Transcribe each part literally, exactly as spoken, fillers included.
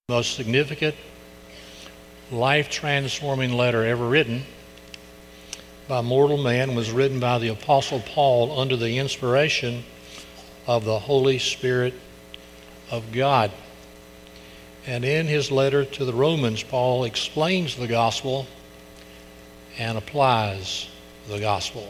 Most significant, life-transforming letter ever written by mortal man was written by the Apostle Paul under the inspiration of the Holy Spirit of God. And in his letter to the Romans, Paul explains the gospel and applies the gospel.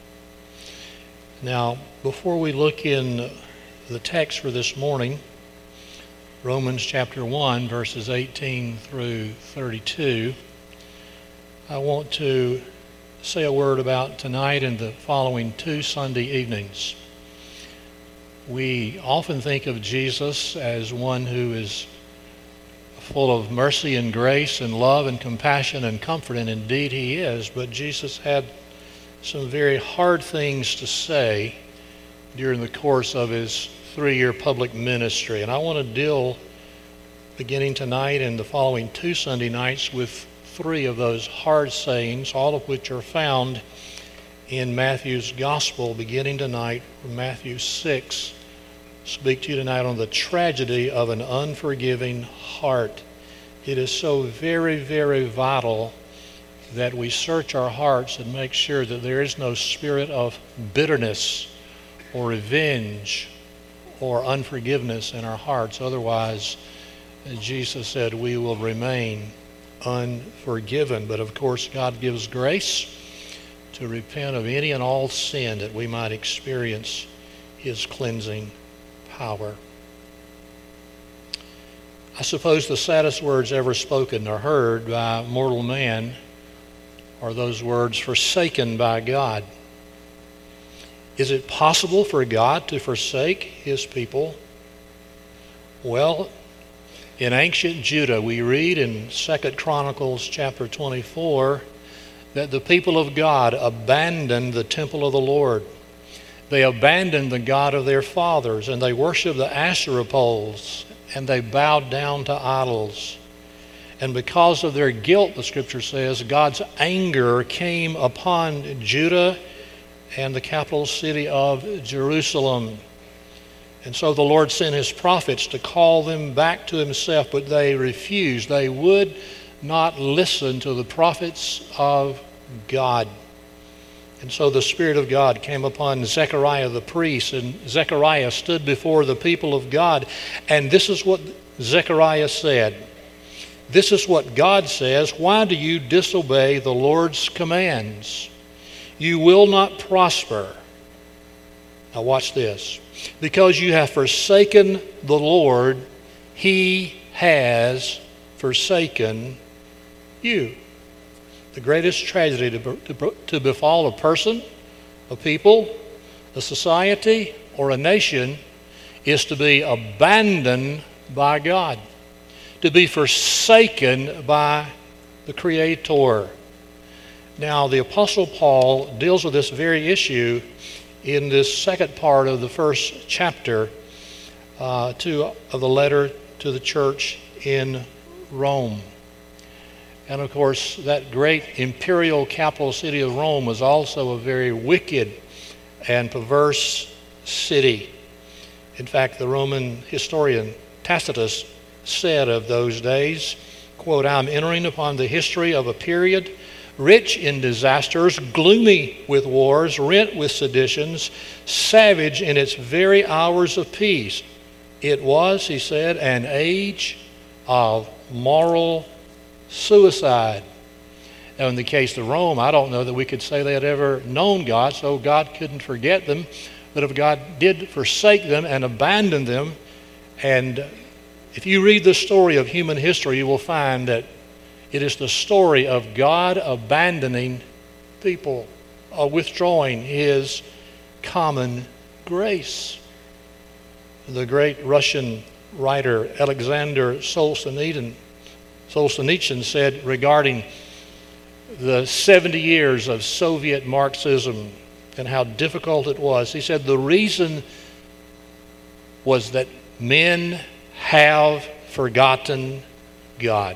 Now, before we look in the text for this morning, Romans chapter one, verses eighteen through thirty-two, I want to say a word about tonight and the following two Sunday evenings. We often think of Jesus as one who is full of mercy and grace and love and compassion and comfort, and indeed he is, but Jesus had some very hard things to say during the course of his three-year public ministry. And I want to deal, beginning tonight and the following two Sunday nights, with three of those hard sayings, all of which are found in Matthew's Gospel, beginning tonight from Matthew six. Speak to you tonight on the tragedy of an unforgiving heart. It is so very, very vital that we search our hearts and make sure that there is no spirit of bitterness or revenge or unforgiveness in our hearts. Otherwise, as Jesus said, we will remain unforgiven. But of course, God gives grace to repent of any and all sin that we might experience his cleansing power. I suppose the saddest words ever spoken or heard by mortal man are those words, forsaken by God. Is it possible for God to forsake his people? Well, in ancient Judah, we read in Second Chronicles chapter twenty-four that the people of God abandoned the temple of the Lord. They abandoned the God of their fathers, and they worshiped the Asherah poles, and they bowed down to idols. And because of their guilt, the scripture says, God's anger came upon Judah and the capital city of Jerusalem. And so the Lord sent his prophets to call them back to himself, but they refused. They would not listen to the prophets of God. And so the Spirit of God came upon Zechariah the priest, and Zechariah stood before the people of God. And this is what Zechariah said. This is what God says, why do you disobey the Lord's commands? You will not prosper. Now watch this. Because you have forsaken the Lord, he has forsaken you. The greatest tragedy to, to, to befall a person, a people, a society, or a nation is to be abandoned by God, to be forsaken by the Creator. Now, the Apostle Paul deals with this very issue in this second part of the first chapter uh, to, of the letter to the church in Rome. And of course, that great imperial capital city of Rome was also a very wicked and perverse city. In fact, the Roman historian Tacitus said of those days, quote, I'm entering upon the history of a period rich in disasters, gloomy with wars, rent with seditions, savage in its very hours of peace. It was, he said, an age of moral suicide. Now, in the case of Rome, I don't know that we could say they had ever known God, so God couldn't forget them. But if God did forsake them and abandon them, and if you read the story of human history, you will find that it is the story of God abandoning people, uh, withdrawing his common grace. The great Russian writer Alexander Solzhenitsyn, Solzhenitsyn said regarding the seventy years of Soviet Marxism and how difficult it was, he said the reason was that men have forgotten God.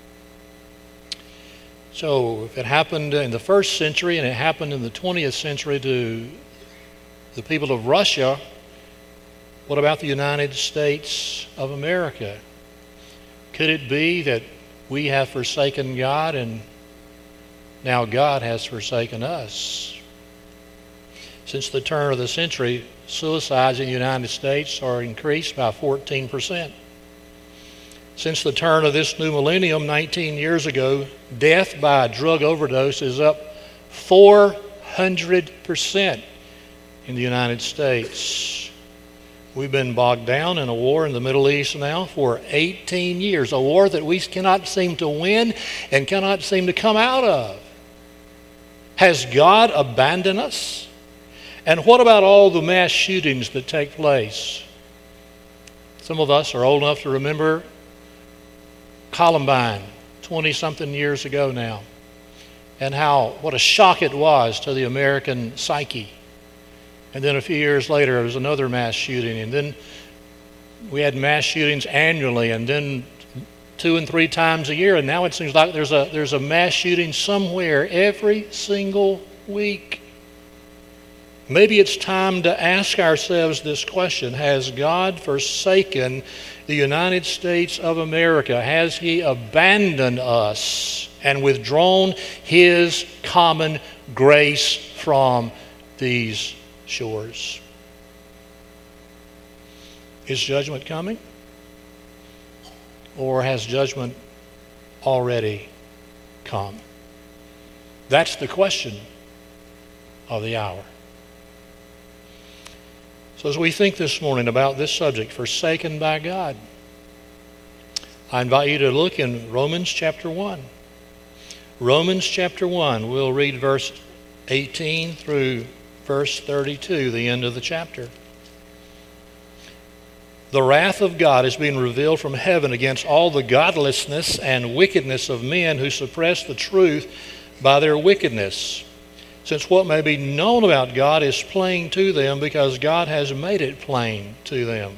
So if it happened in the first century and it happened in the twentieth century to the people of Russia, what about the United States of America? Could it be that we have forsaken God and now God has forsaken us? Since the turn of the century, suicides in the United States are increased by fourteen percent. Since the turn of this new millennium, nineteen years ago, death by a drug overdose is up four hundred percent in the United States. We've been bogged down in a war in the Middle East now for eighteen years, a war that we cannot seem to win and cannot seem to come out of. Has God abandoned us? And what about all the mass shootings that take place? Some of us are old enough to remember Columbine, twenty-something years ago now, and how, what a shock it was to the American psyche. And then a few years later, there was another mass shooting, and then we had mass shootings annually, and then two and three times a year, and now it seems like there's a there's a mass shooting somewhere every single week. Maybe it's time to ask ourselves this question: has God forsaken the United States of America? Has He abandoned us and withdrawn His common grace from these shores? Is judgment coming? Or has judgment already come? That's the question of the hour. So as we think this morning about this subject, forsaken by God, I invite you to look in Romans chapter one. Romans chapter one, we'll read verse eighteen through verse thirty-two, the end of the chapter. The wrath of God is being revealed from heaven against all the godlessness and wickedness of men who suppress the truth by their wickedness, since what may be known about God is plain to them because God has made it plain to them.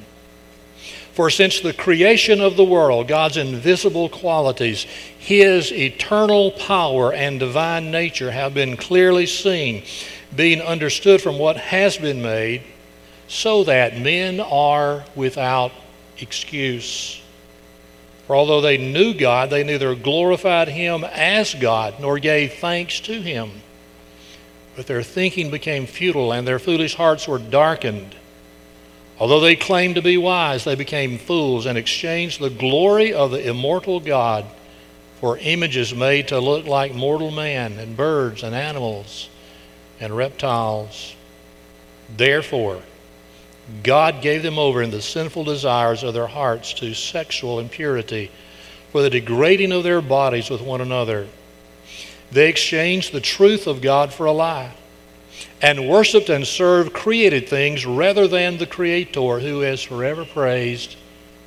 For since the creation of the world, God's invisible qualities, His eternal power and divine nature have been clearly seen, being understood from what has been made, so that men are without excuse. For although they knew God, they neither glorified Him as God nor gave thanks to Him. But their thinking became futile and their foolish hearts were darkened. Although they claimed to be wise, they became fools and exchanged the glory of the immortal God for images made to look like mortal man and birds and animals and reptiles. Therefore, God gave them over in the sinful desires of their hearts to sexual impurity, for the degrading of their bodies with one another. They exchanged the truth of God for a lie, and worshiped and served created things rather than the Creator, who is forever praised.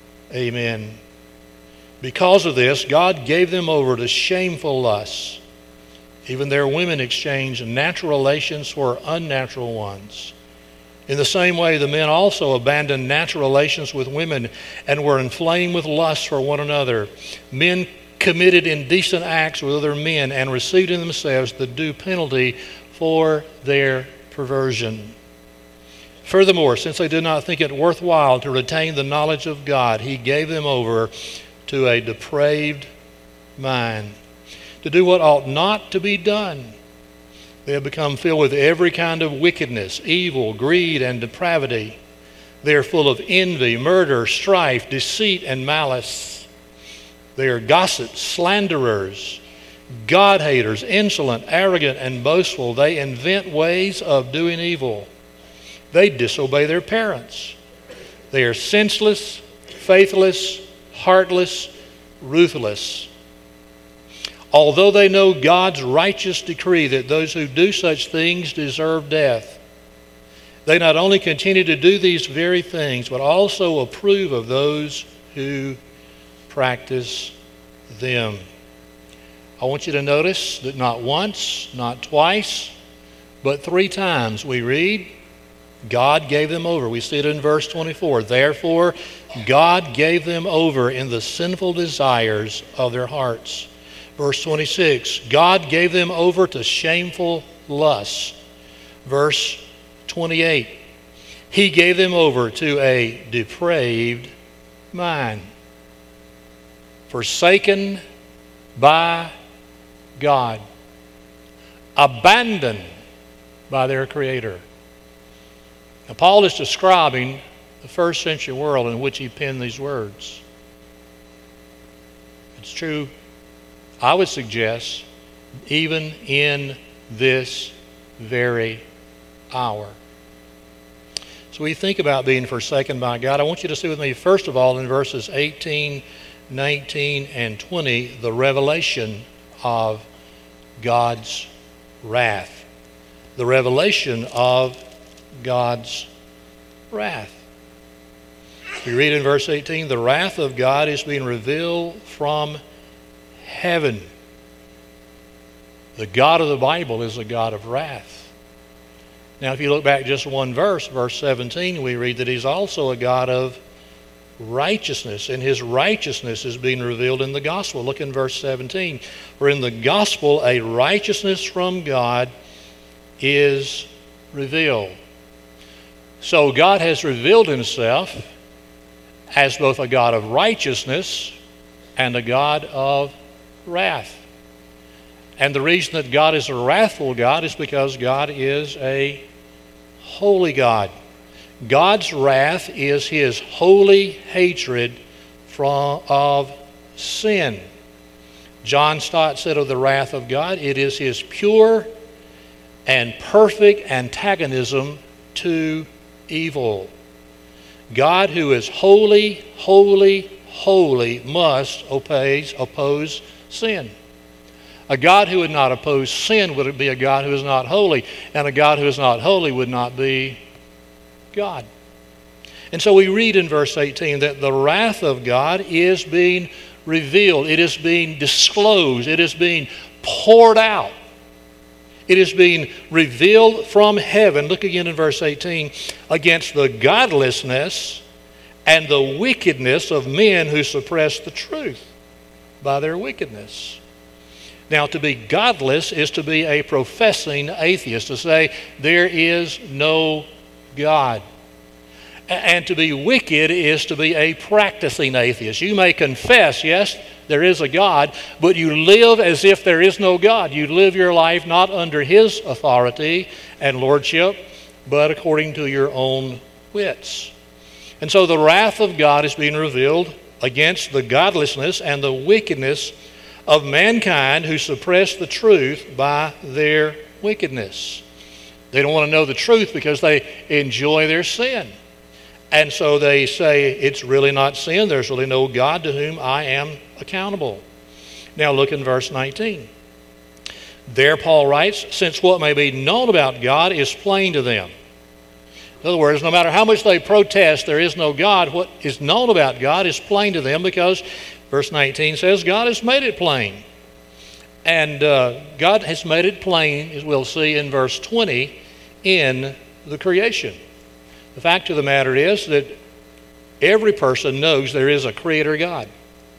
Amen. Because of this, God gave them over to shameful lusts. Even their women exchanged natural relations for unnatural ones. In the same way, the men also abandoned natural relations with women and were inflamed with lust for one another. Men committed indecent acts with other men and received in themselves the due penalty for their perversion. Furthermore, since they did not think it worthwhile to retain the knowledge of God, He gave them over to a depraved mind, to do what ought not to be done. They have become filled with every kind of wickedness, evil, greed, and depravity. They are full of envy, murder, strife, deceit, and malice. They are gossips, slanderers, God-haters, insolent, arrogant, and boastful. They invent ways of doing evil. They disobey their parents. They are senseless, faithless, heartless, ruthless. Although they know God's righteous decree that those who do such things deserve death, they not only continue to do these very things, but also approve of those who practice them. I want you to notice that not once, not twice, but three times we read, God gave them over. We see it in verse twenty-four. Therefore, God gave them over in the sinful desires of their hearts. Verse twenty-six, God gave them over to shameful lusts. Verse twenty-eight, He gave them over to a depraved mind. forsaken by God, abandoned by their Creator. Now, Paul is describing the first century world in which he penned these words. It's true, I would suggest, even in this very hour. So we think about being forsaken by God. I want you to see with me, first of all, in verses eighteen, nineteen, and twenty, the revelation of God's wrath. The revelation of God's wrath. We read in verse eighteen, the wrath of God is being revealed from heaven. The God of the Bible is a God of wrath. Now, if you look back just one verse, verse seventeen, we read that he's also a God of righteousness, and his righteousness is being revealed in the gospel. Look in verse seventeen. For in the gospel, a righteousness from God is revealed. So God has revealed himself as both a God of righteousness and a God of wrath. And the reason that God is a wrathful God is because God is a holy God. God's wrath is his holy hatred from, of sin. John Stott said of the wrath of God, it is his pure and perfect antagonism to evil. God, who is holy, holy, holy, must oppose, oppose sin. A God who would not oppose sin would be a God who is not holy, and a God who is not holy would not be God. And so we read in verse eighteen that the wrath of God is being revealed. It is being disclosed. It is being poured out. It is being revealed from heaven. Look again in verse eighteen. Against the godlessness and the wickedness of men who suppress the truth by their wickedness. Now, to be godless is to be a professing atheist, to say there is no God. And to be wicked is to be a practicing atheist. You may confess, yes, there is a God, but you live as if there is no God. You live your life not under his authority and lordship, but according to your own wits. And so the wrath of God is being revealed against the godlessness and the wickedness of mankind who suppress the truth by their wickedness. They don't want to know the truth because they enjoy their sin. And so they say, it's really not sin. There's really no God to whom I am accountable. Now look in verse nineteen. There Paul writes, since what may be known about God is plain to them. In other words, no matter how much they protest there is no God, what is known about God is plain to them because verse nineteen says, God has made it plain. And uh, God has made it plain, as we'll see in verse twenty, in the creation. The fact of the matter is that every person knows there is a creator God.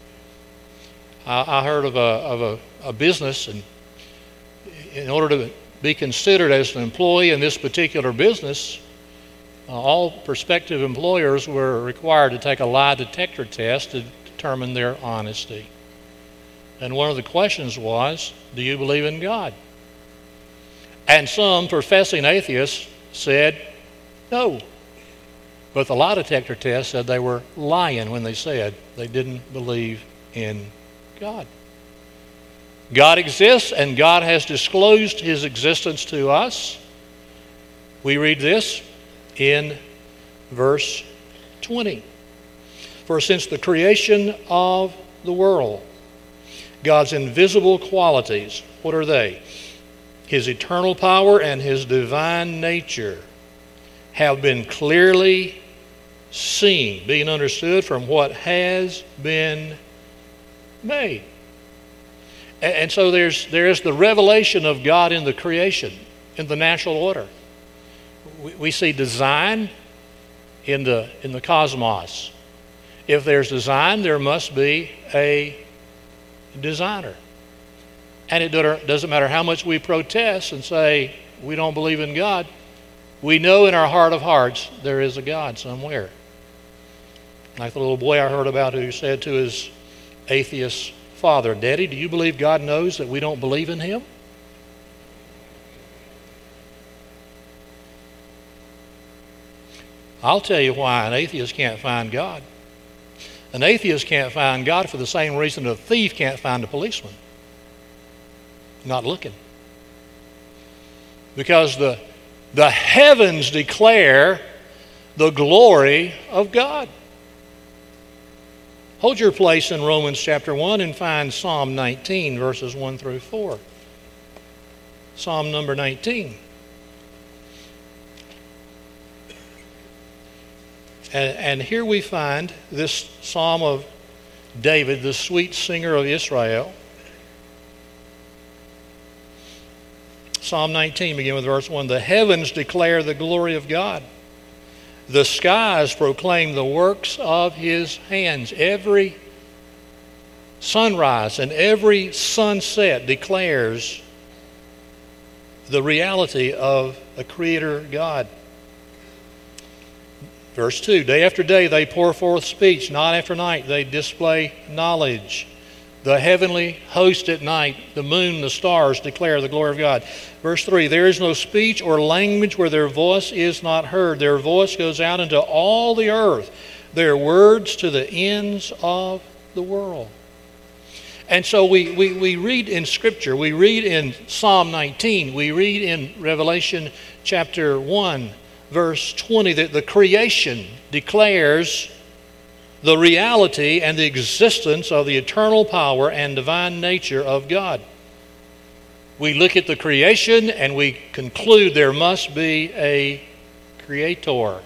I, I heard of, a, of a, a business, and in order to be considered as an employee in this particular business, uh, all prospective employers were required to take a lie detector test to determine their honesty. And one of the questions was, do you believe in God? And some professing atheists said, no. But the lie detector test said they were lying when they said they didn't believe in God. God exists, and God has disclosed his existence to us. We read this in verse twenty. For since the creation of the world, God's invisible qualities, what are they? His eternal power and his divine nature have been clearly seen, being understood from what has been made. And so there's there is the revelation of God in the creation, in the natural order. We, we see design in the in the cosmos. If there's design, there must be a designer. And it doesn't matter how much we protest and say we don't believe in God, we know in our heart of hearts there is a God somewhere. Like the little boy I heard about who said to his atheist father. Daddy, do you believe God knows that we don't believe in Him? I'll tell you why an atheist can't find God. An atheist can't find God for the same reason a thief can't find a policeman. Not looking. Because the, the heavens declare the glory of God. Hold your place in Romans chapter one and find Psalm nineteen, verses one through four. Psalm number nineteen. And, and here we find this psalm of David, the sweet singer of Israel. Psalm nineteen, begin with verse one. The heavens declare the glory of God. The skies proclaim the works of His hands. Every sunrise and every sunset declares the reality of a Creator God. Verse two, day after day they pour forth speech, night after night they display knowledge. The heavenly host at night, the moon, the stars declare the glory of God. Verse three, there is no speech or language where their voice is not heard. Their voice goes out into all the earth, their words to the ends of the world. And so we, we, we read in Scripture, we read in Psalm nineteen, we read in Revelation chapter one, verse twenty, that the creation declares the reality and the existence of the eternal power and divine nature of God. We look at the creation and we conclude there must be a creator.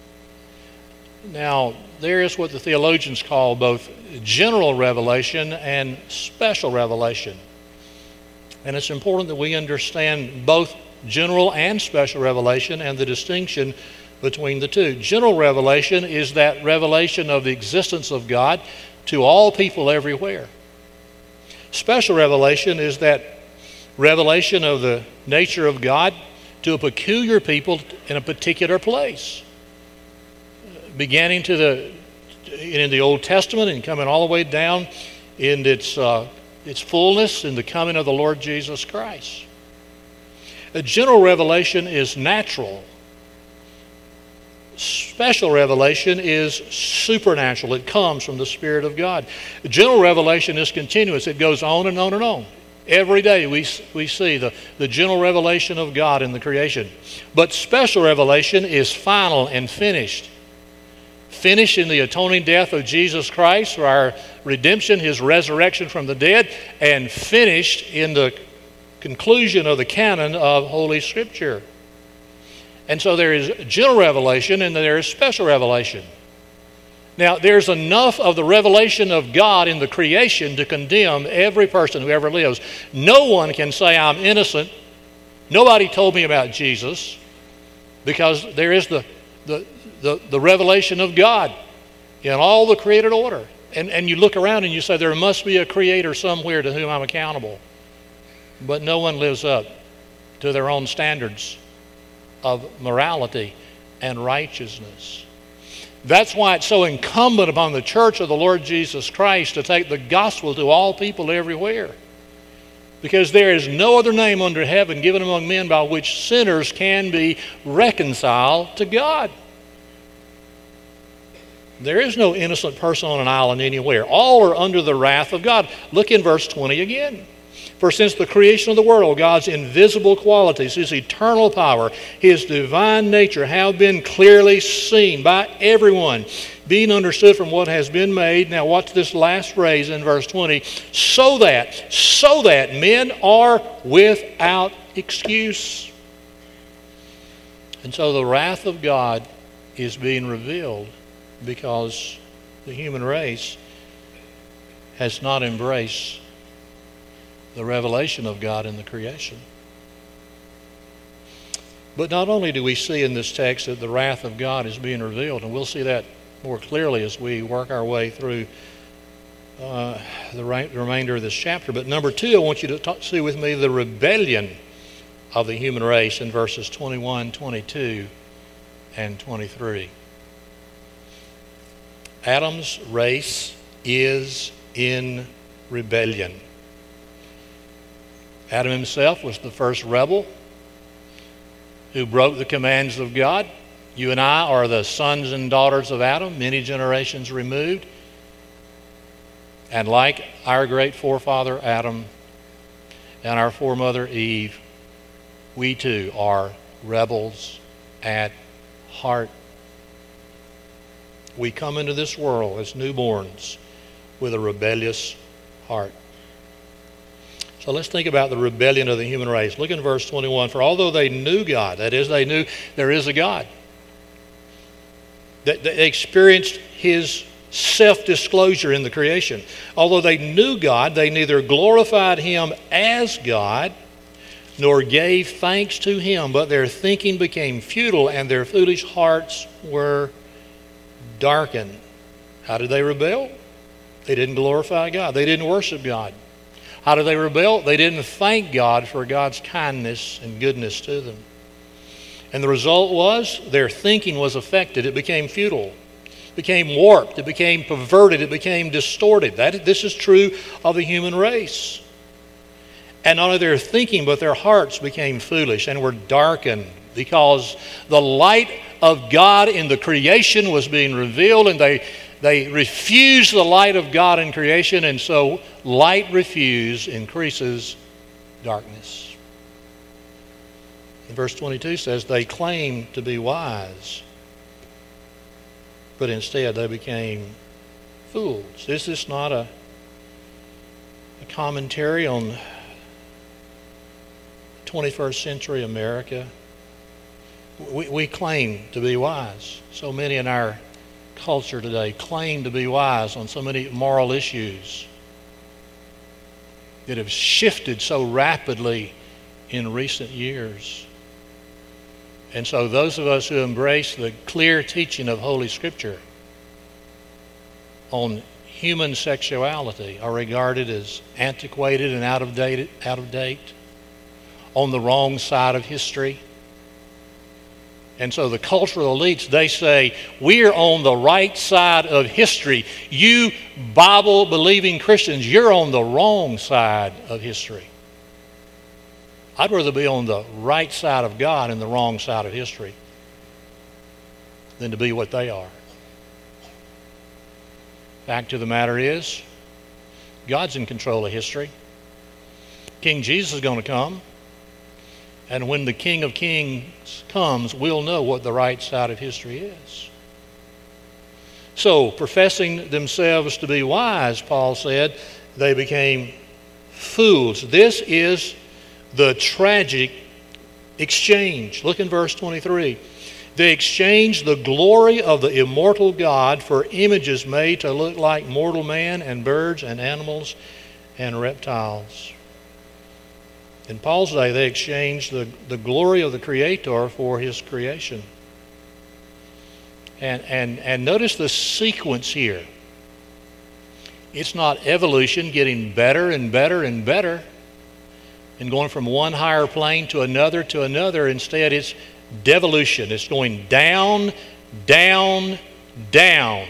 Now, there is what the theologians call both general revelation and special revelation. And it's important that we understand both general and special revelation and the distinction between the two. General revelation is that revelation of the existence of God to all people everywhere. Special revelation is that revelation of the nature of God to a peculiar people in a particular place. Beginning to the in the Old Testament and coming all the way down in its uh, its fullness in the coming of the Lord Jesus Christ. A general revelation is natural. Special revelation is supernatural. It comes from the Spirit of God. General revelation is continuous. It goes on and on and on. Every day we, we see the, the general revelation of God in the creation. But special revelation is final and finished. Finished in the atoning death of Jesus Christ for our redemption, His resurrection from the dead, and finished in the conclusion of the canon of Holy Scripture. And so there is general revelation and there is special revelation. Now, there's enough of the revelation of God in the creation to condemn every person who ever lives. No one can say, I'm innocent. Nobody told me about Jesus, because there is the, the, the, the revelation of God in all the created order. And, and you look around and you say, there must be a creator somewhere to whom I'm accountable. But no one lives up to their own standards of morality and righteousness. That's why it's so incumbent upon the church of the Lord Jesus Christ to take the gospel to all people everywhere. Because there is no other name under heaven given among men by which sinners can be reconciled to God. There is no innocent person on an island anywhere. All are under the wrath of God. Look in verse twenty again. For since the creation of the world, God's invisible qualities, His eternal power, His divine nature have been clearly seen by everyone, being understood from what has been made. Now watch this last phrase in verse twenty. So that, so that men are without excuse. And so the wrath of God is being revealed because the human race has not embraced the revelation of God in the creation. But not only do we see in this text that the wrath of God is being revealed, and we'll see that more clearly as we work our way through uh, the, re- the remainder of this chapter, but number two, I want you to talk, see with me the rebellion of the human race in verses twenty-one, twenty-two, and twenty-three. Adam's race is in rebellion. Adam himself was the first rebel who broke the commands of God. You and I are the sons and daughters of Adam, many generations removed. And like our great forefather Adam and our foremother Eve, we too are rebels at heart. We come into this world as newborns with a rebellious heart. So let's think about the rebellion of the human race. Look in verse twenty-one. For although they knew God, that is, they knew there is a God, they, they experienced his self-disclosure in the creation. Although they knew God, they neither glorified him as God nor gave thanks to him, but their thinking became futile and their foolish hearts were darkened. How did they rebel? They didn't glorify God. They didn't worship God. How did they rebel? They didn't thank God for God's kindness and goodness to them. And the result was their thinking was affected. It became futile. It became warped. It became perverted. It became distorted. That, this is true of the human race. And not only their thinking, but their hearts became foolish and were darkened because the light of God in the creation was being revealed, and they They refuse the light of God in creation, and so light refused increases darkness. And verse twenty-two says, they claimed to be wise, but instead they became fools. This is not a, a commentary on twenty-first century America. We, we claim to be wise. So many in our culture today claim to be wise on so many moral issues that have shifted so rapidly in recent years. And so those of us who embrace the clear teaching of Holy Scripture on human sexuality are regarded as antiquated and out of date, out of date, on the wrong side of history. And so the cultural elites, they say, we're on the right side of history. You Bible-believing Christians, you're on the wrong side of history. I'd rather be on the right side of God and the wrong side of history than to be what they are. Fact of the matter is, God's in control of history. King Jesus is going to come. And when the King of Kings comes, we'll know what the right side of history is. So, professing themselves to be wise, Paul said, they became fools. This is the tragic exchange. Look in verse twenty-three. They exchanged the glory of the immortal God for images made to look like mortal man and birds and animals and reptiles. In Paul's day, they exchanged the, the glory of the Creator for his creation. And, and, and notice the sequence here. It's not evolution getting better and better and better and going from one higher plane to another to another. Instead, it's devolution. It's going down, down, down.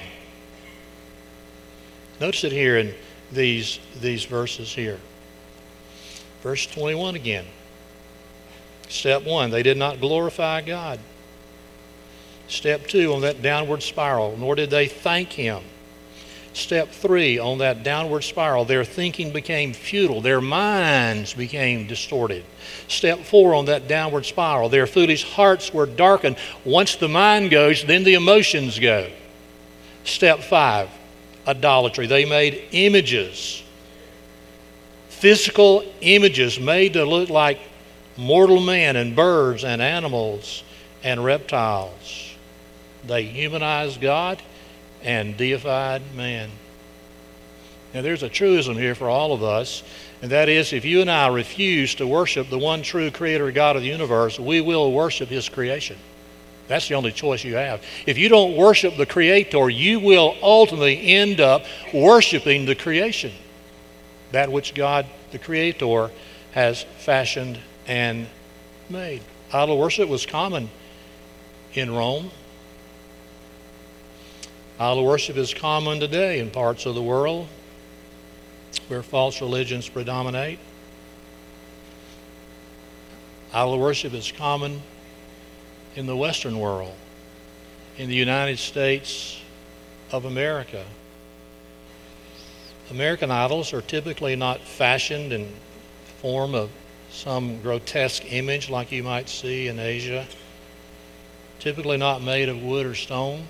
Notice it here in these, these verses here. Verse twenty-one again. Step one, they did not glorify God. Step two, on that downward spiral, nor did they thank him. Step three, on that downward spiral, their thinking became futile. Their minds became distorted. Step four, on that downward spiral, their foolish hearts were darkened. Once the mind goes, then the emotions go. Step five, idolatry. They made images. Physical images made to look like mortal man and birds and animals and reptiles. They humanized God and deified man. Now there's a truism here for all of us, and that is if you and I refuse to worship the one true Creator God of the universe, we will worship his creation. That's the only choice you have. If you don't worship the Creator, you will ultimately end up worshiping the creation. That which God, the Creator, has fashioned and made. Idol worship was common in Rome. Idol worship is common today in parts of the world. where false religions predominate. Idol worship is common in the Western world, in the United States of America. American idols are typically not fashioned in form of some grotesque image like you might see in Asia. Typically not made of wood or stone.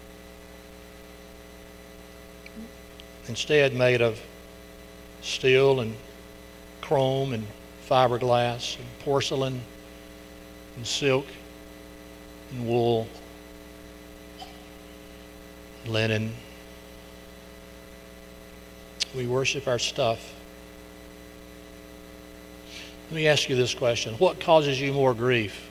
Instead made of steel and chrome and fiberglass and porcelain and silk and wool, linen. We worship our stuff. Let me ask you this question. What causes you more grief?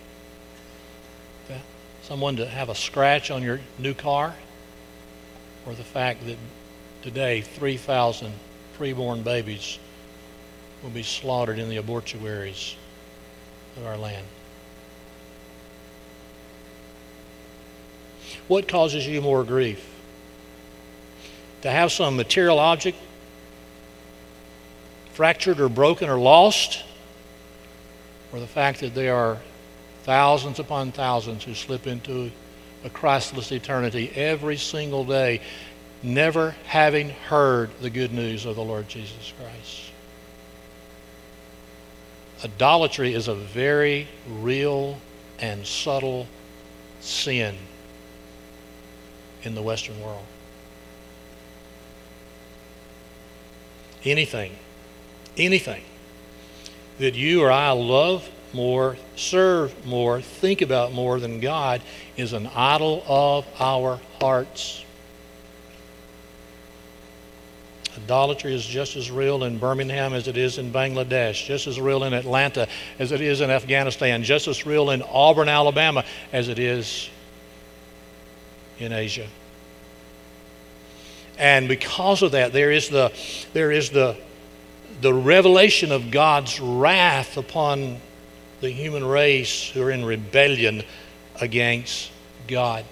Someone to have a scratch on your new car? Or the fact that today three thousand preborn babies will be slaughtered in the abortuaries of our land? What causes you more grief? To have some material object fractured or broken or lost? Or the fact that there are thousands upon thousands who slip into a Christless eternity every single day, never having heard the good news of the Lord Jesus Christ? Idolatry is a very real and subtle sin in the Western world. Anything, anything that you or I love more, serve more, think about more than God is an idol of our hearts. Idolatry is just as real in Birmingham as it is in Bangladesh, just as real in Atlanta as it is in Afghanistan, just as real in Auburn, Alabama as it is in Asia. And because of that, there is the there is the the revelation of God's wrath upon the human race who are in rebellion against God.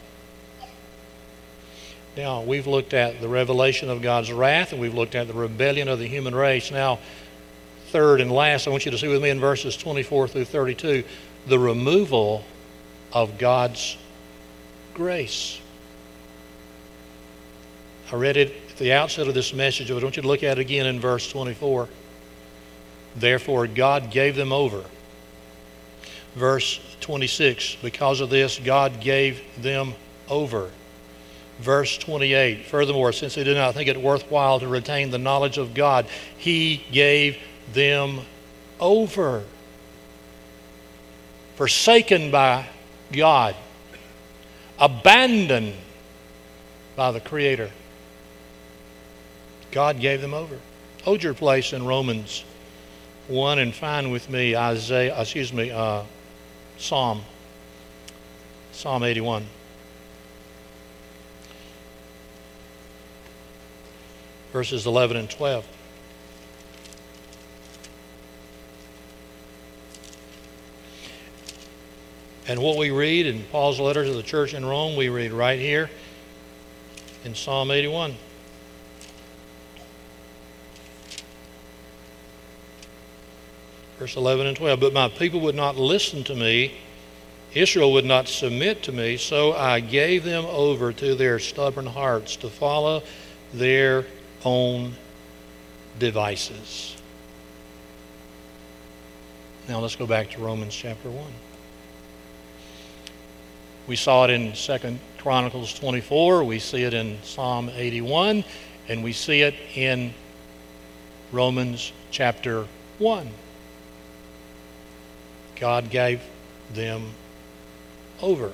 Now, we've looked at the revelation of God's wrath, and we've looked at the rebellion of the human race. Now, third and last, I want you to see with me in verses twenty-four through thirty-two, the removal of God's grace. I read it at the outset of this message, but I want you to look at it again in verse twenty-four. Therefore, God gave them over. Verse twenty-six, because of this, God gave them over. Verse twenty-eight, furthermore, since they did not think it worthwhile to retain the knowledge of God, He gave them over. Forsaken by God, abandoned by the Creator, God gave them over. Hold your place in Romans one and find with me Isaiah, excuse me, uh, Psalm, Psalm eighty-one. Verses eleven and twelve. And what we read in Paul's letter to the church in Rome, we read right here in Psalm eighty-one. Verse eleven and twelve. But my people would not listen to me. Israel would not submit to me. So I gave them over to their stubborn hearts to follow their own devices. Now let's go back to Romans chapter one. We saw it in Second Chronicles twenty-four. We see it in Psalm eighty-one. And we see it in Romans chapter one. God gave them over.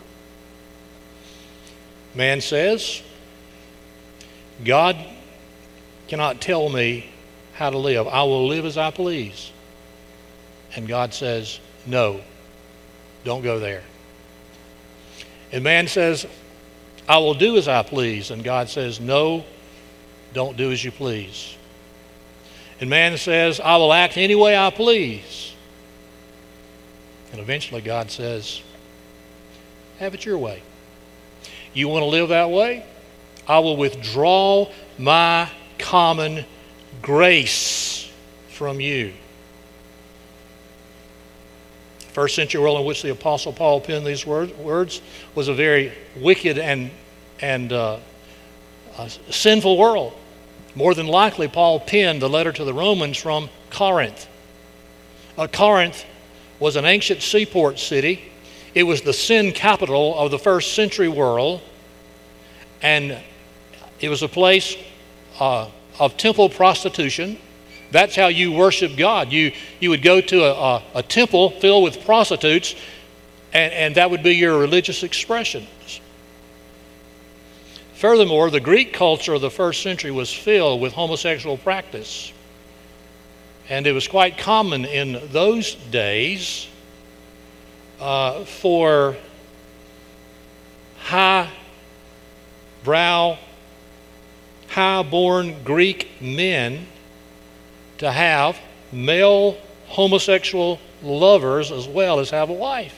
Man says, God cannot tell me how to live. I will live as I please. And God says, no, don't go there. And man says, I will do as I please. And God says, no, don't do as you please. And man says, I will act any way I please. And eventually God says, have it your way. You want to live that way? I will withdraw my common grace from you. First century world in which the Apostle Paul penned these word, words was a very wicked and, and uh, a sinful world. More than likely, Paul penned the letter to the Romans from Corinth. Uh, Corinth was an ancient seaport city. It was the sin capital of the first century world, and it was a place uh, of temple prostitution. That's how you worship God. You you would go to a, a, a temple filled with prostitutes, and, and that would be your religious expressions. Furthermore, the Greek culture of the first century was filled with homosexual practice. And it was quite common in those days uh, for high-brow, high-born Greek men to have male homosexual lovers as well as have a wife.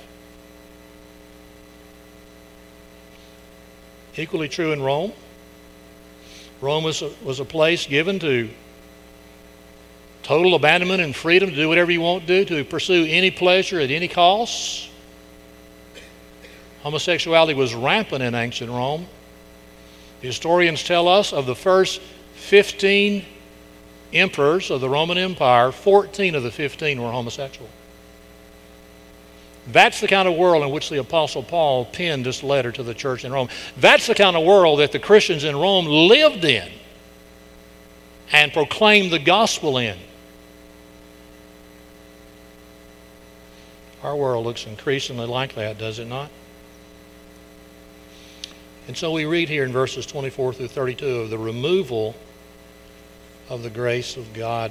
Equally true in Rome. Rome was a, was a place given to total abandonment and freedom to do whatever you want to do, to pursue any pleasure at any cost. Homosexuality was rampant in ancient Rome. The historians tell us of the first fifteen emperors of the Roman Empire, fourteen of the fifteen were homosexual. That's the kind of world in which the Apostle Paul penned this letter to the church in Rome. That's the kind of world that the Christians in Rome lived in and proclaimed the gospel in. Our world looks increasingly like that, does it not? And so we read here in verses twenty-four through thirty-two of the removal of the grace of God.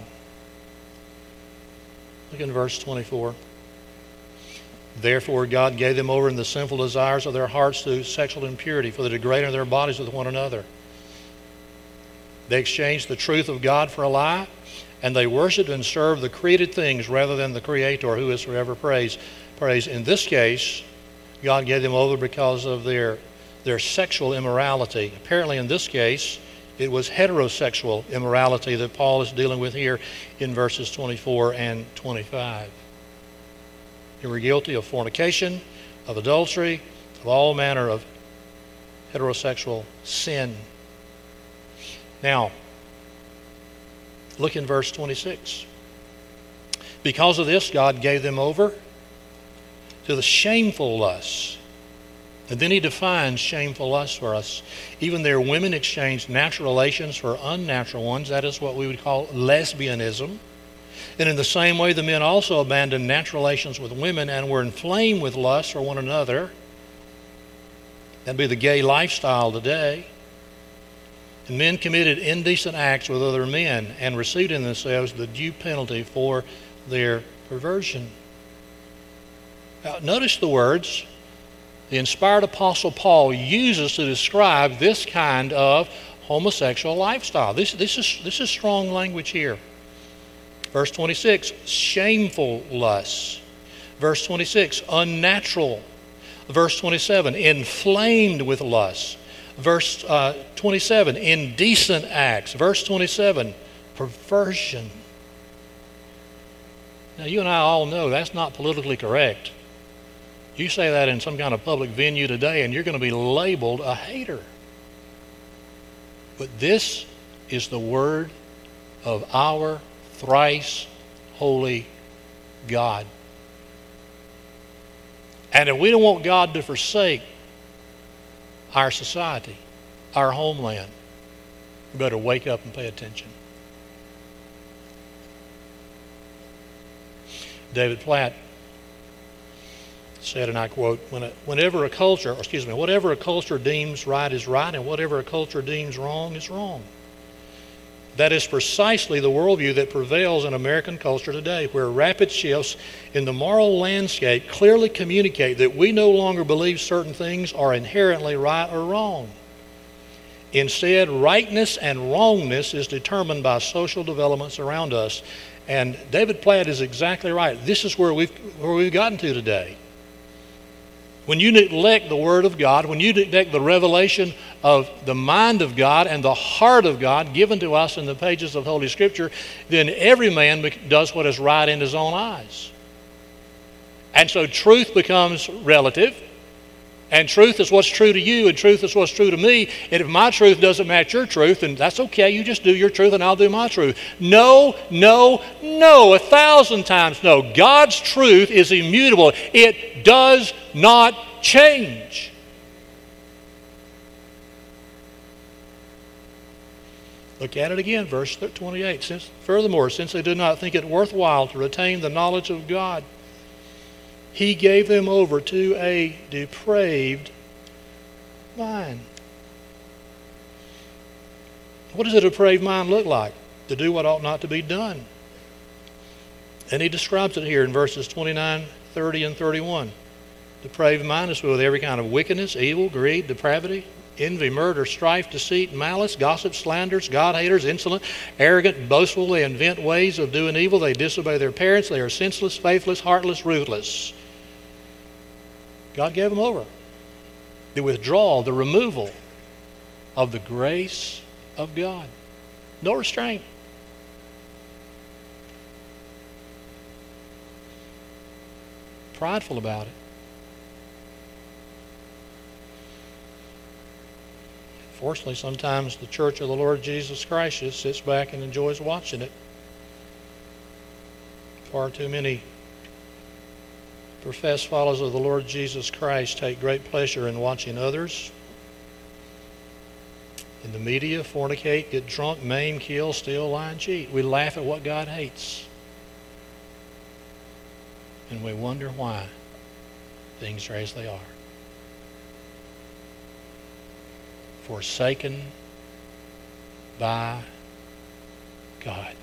Look in verse twenty-four. Therefore God gave them over in the sinful desires of their hearts to sexual impurity, for the degrading of their bodies with one another. They exchanged the truth of God for a lie, and they worshiped and served the created things rather than the Creator, who is forever praised. Praise. In this case, God gave them over because of their, their sexual immorality. Apparently in this case, it was heterosexual immorality that Paul is dealing with here in verses twenty-four and twenty-five. They were guilty of fornication, of adultery, of all manner of heterosexual sin. Now, look in verse twenty-six. Because of this, God gave them over to the shameful lusts. And then he defines shameful lust for us. Even their women exchanged natural relations for unnatural ones. That is what we would call lesbianism. And in the same way, the men also abandoned natural relations with women and were inflamed with lust for one another. That'd be the gay lifestyle today. And men committed indecent acts with other men and received in themselves the due penalty for their perversion. Now, notice the words the inspired Apostle Paul uses to describe this kind of homosexual lifestyle. This, this, is, this is strong language here. Verse twenty-six, shameful lusts. Verse twenty-six, unnatural. Verse twenty-seven, inflamed with lust. Verse uh, twenty-seven, indecent acts. Verse twenty-seven, perversion. Now you and I all know that's not politically correct. You say that in some kind of public venue today and you're going to be labeled a hater. But this is the word of our thrice holy God. And if we don't want God to forsake our society, our homeland, we better wake up and pay attention. David Platt said, and I quote, When a, whenever a culture, or excuse me, whatever a culture deems right is right, and whatever a culture deems wrong is wrong. That is precisely the worldview that prevails in American culture today, where rapid shifts in the moral landscape clearly communicate that we no longer believe certain things are inherently right or wrong. Instead, rightness and wrongness is determined by social developments around us. And David Platt is exactly right. This is where we've, where we've gotten to today. When you neglect the Word of God, when you neglect the revelation of the mind of God and the heart of God given to us in the pages of Holy Scripture, then every man does what is right in his own eyes. And so truth becomes relative, and truth is what's true to you, and truth is what's true to me. And if my truth doesn't match your truth, then that's okay. You just do your truth and I'll do my truth. No, no, no. A thousand times no. God's truth is immutable. It does not change. Look at it again, verse twenty-eight. Since, furthermore, since they did not think it worthwhile to retain the knowledge of God, He gave them over to a depraved mind. What does a depraved mind look like? To do what ought not to be done. And he describes it here in verses twenty-nine, thirty, and thirty-one. Depraved mind is filled with every kind of wickedness, evil, greed, depravity, envy, murder, strife, deceit, malice, gossip, slanders, God-haters, insolent, arrogant, boastful. They invent ways of doing evil. They disobey their parents. They are senseless, faithless, heartless, ruthless. God gave them over. The withdrawal, the removal of the grace of God. No restraint. Prideful about it. Fortunately, sometimes the Church of the Lord Jesus Christ just sits back and enjoys watching it. Far too many professed followers of the Lord Jesus Christ take great pleasure in watching others in the media fornicate, get drunk, maim, kill, steal, lie, and cheat. We laugh at what God hates. And we wonder why things are as they are. Forsaken by God.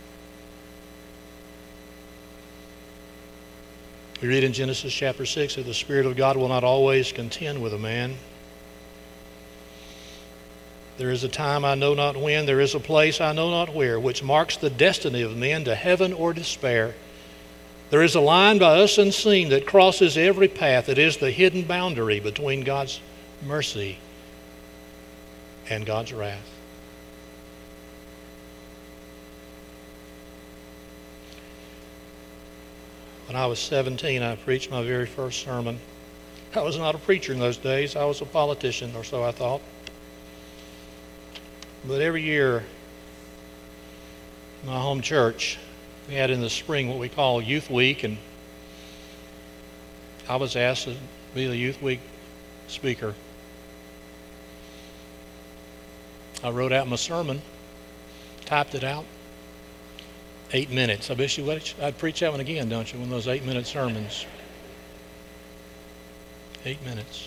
We read in Genesis chapter six that the Spirit of God will not always contend with a man. There is a time I know not when, there is a place I know not where, which marks the destiny of men to heaven or despair. There is a line by us unseen that crosses every path. It is the hidden boundary between God's mercy and God's wrath. When I was seventeen, I preached my very first sermon. I was not a preacher in those days. I was a politician, or so I thought. But every year, my home church, we had in the spring what we call Youth Week, and I was asked to be the Youth Week speaker. I wrote out my sermon, typed it out, eight minutes. I bet you what I'd preach that one again, don't you? One of those eight-minute sermons. Eight minutes.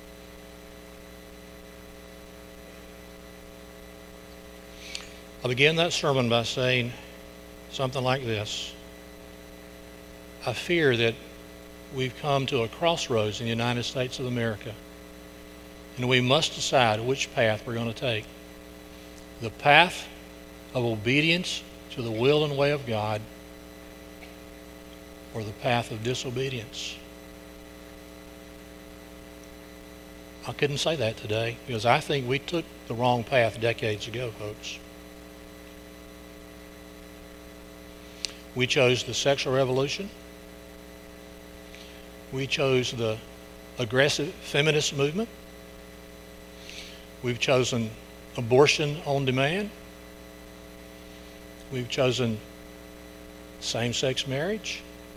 I began that sermon by saying something like this. I fear that we've come to a crossroads in the United States of America, and we must decide which path we're going to take. The path of obedience to the will and way of God, or the path of disobedience. I couldn't say that today because I think we took the wrong path decades ago, folks. We chose the sexual revolution. We chose the aggressive feminist movement. We've chosen abortion on demand. We've chosen same-sex marriage.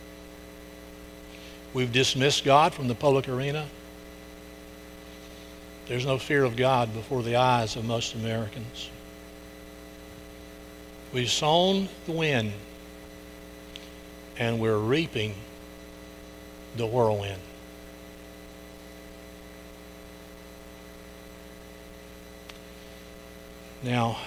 We've dismissed God from the public arena. There's no fear of God before the eyes of most Americans. We've sown the wind, and we're reaping the whirlwind. Now,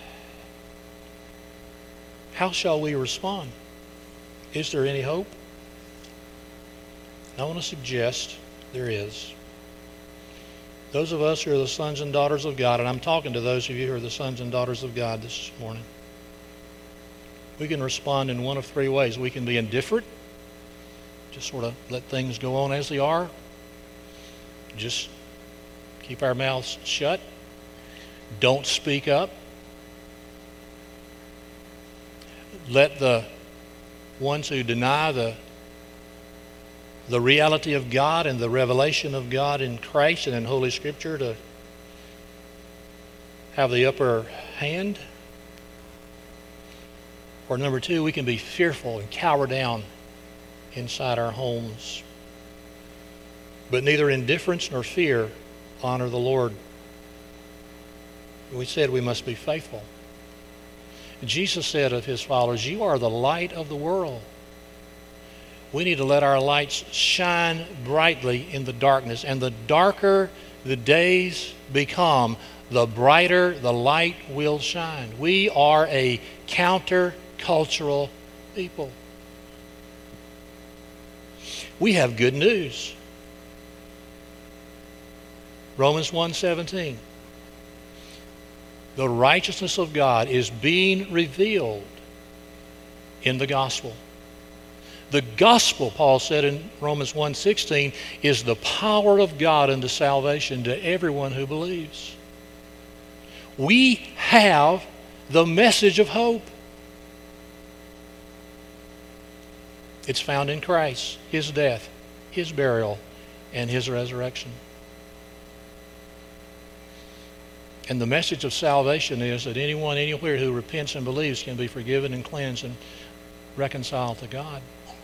how shall we respond? Is there any hope? I want to suggest there is. Those of us who are the sons and daughters of God, and I'm talking to those of you who are the sons and daughters of God this morning, we can respond in one of three ways. We can be indifferent, just sort of let things go on as they are, just keep our mouths shut don't speak up. Let the ones who deny the, the reality of God and the revelation of God in Christ and in Holy Scripture to have the upper hand. Or number two, we can be fearful and cower down inside our homes. But neither indifference nor fear honor the Lord. We said we must be faithful. Jesus said of his followers, you are the light of the world. We need to let our lights shine brightly in the darkness. And the darker the days become, the brighter the light will shine. We are a counter-cultural people. We have good news. Romans one seventeen. The righteousness of God is being revealed in the gospel. The gospel, Paul said in Romans one sixteen, is the power of God unto salvation to everyone who believes. We have the message of hope. It's found in Christ, his death, his burial, and his resurrection. And the message of salvation is that anyone, anywhere who repents and believes can be forgiven and cleansed and reconciled to God.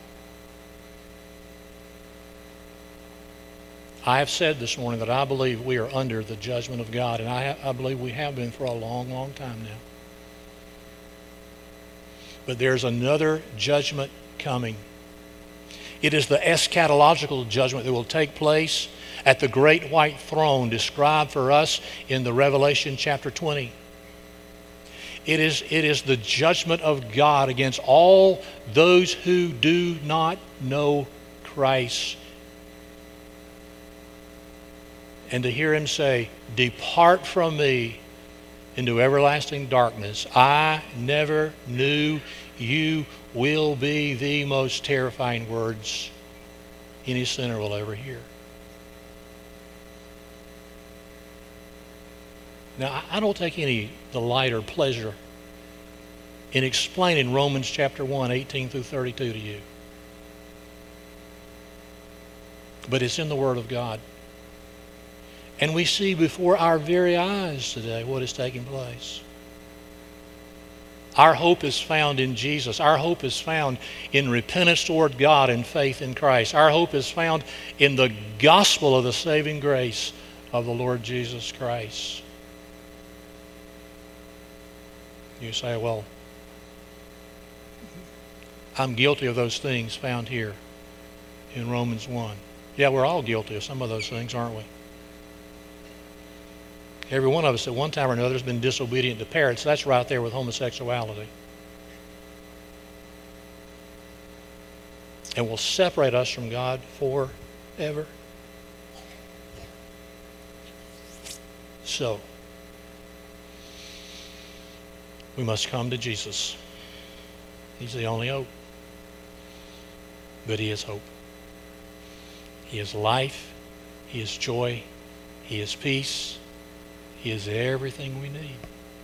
I have said this morning that I believe we are under the judgment of God, and I, I believe we have been for a long, long time now. But there's another judgment coming. It is the eschatological judgment that will take place at the great white throne described for us in the Revelation chapter twenty. It is, it is the judgment of God against all those who do not know Christ. And to hear him say, depart from me into everlasting darkness. I never knew you, will be the most terrifying words any sinner will ever hear. Now, I don't take any delight or pleasure in explaining Romans chapter one, eighteen through thirty-two to you. But it's in the Word of God. And we see before our very eyes today what is taking place. Our hope is found in Jesus. Our hope is found in repentance toward God and faith in Christ. Our hope is found in the gospel of the saving grace of the Lord Jesus Christ. You say, well, I'm guilty of those things found here in Romans one. Yeah, we're all guilty of some of those things, aren't we? Every one of us at one time or another has been disobedient to parents. That's right there with homosexuality. And will separate us from God forever. So, we must come to Jesus. He's the only hope. But he is hope. He is life. He is joy. He is peace. He is everything we need.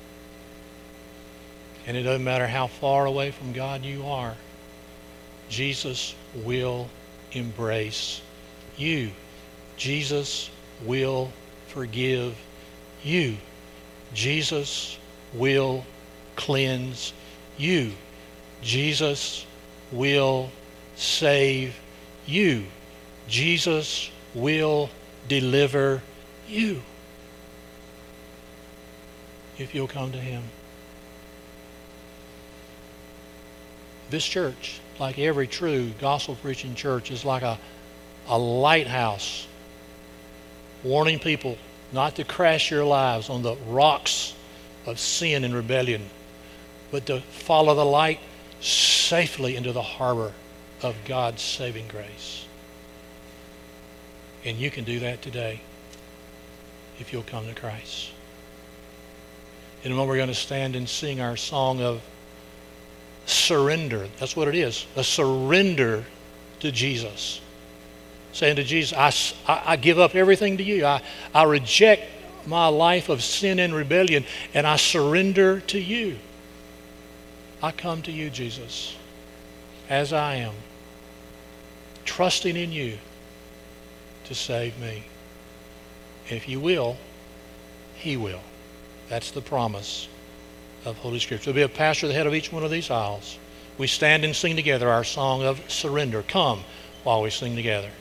And it doesn't matter how far away from God you are, Jesus will embrace you. Jesus will forgive you. Jesus will cleanse you. Jesus will save you. Jesus will deliver you. If you'll come to him. This church, like every true gospel-preaching church, is like a, a lighthouse warning people not to crash your lives on the rocks of sin and rebellion, but to follow the light safely into the harbor of God's saving grace. And you can do that today if you'll come to Christ. In a moment, we're going to stand and sing our song of surrender. That's what it is, a surrender to Jesus. Saying to Jesus, I, I, I give up everything to you. I, I reject my life of sin and rebellion, and I surrender to you. I come to you, Jesus, as I am, trusting in you to save me. If you will, he will. That's the promise of Holy Scripture. There'll be a pastor at the head of each one of these aisles. We stand and sing together our song of surrender. Come while we sing together.